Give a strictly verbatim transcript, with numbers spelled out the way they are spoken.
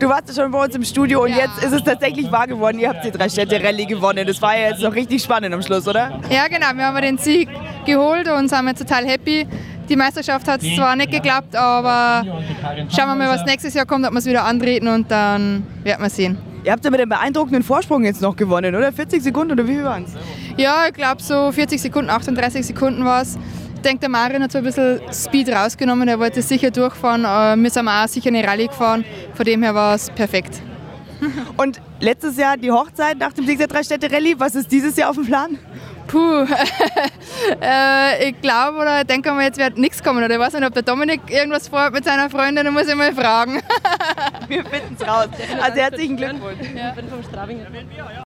Du warst ja schon bei uns im Studio und Ja. jetzt ist es tatsächlich wahr geworden. Ihr habt die Drei-Städte-Rallye gewonnen. Das war ja jetzt noch richtig spannend am Schluss, oder? Ja, genau. Wir haben den Sieg geholt und sind jetzt total happy. Die Meisterschaft hat zwar nicht geklappt, aber schauen wir mal, was nächstes Jahr kommt, ob wir es wieder antreten und dann werden wir sehen. Ihr habt ja mit einem beeindruckenden Vorsprung jetzt noch gewonnen, oder? vierzig Sekunden oder wie viel waren es? Ja, ich glaube so vierzig Sekunden, achtunddreißig Sekunden war es. Ich denke, der Marin hat so ein bisschen Speed rausgenommen, er wollte sicher durchfahren. Äh, Wir sind auch sicher eine Rallye gefahren, von dem her war es perfekt. Und letztes Jahr die Hochzeit nach dem Sieg der Drei-Städte-Rallye. Was ist dieses Jahr auf dem Plan? Puh, äh, ich glaube oder ich denke mal, jetzt wird nichts kommen. Oder ich weiß nicht, ob der Dominik irgendwas vorhat mit seiner Freundin, dann muss ich mal fragen. Wir finden es raus. Also herzlichen Glückwunsch. Ja.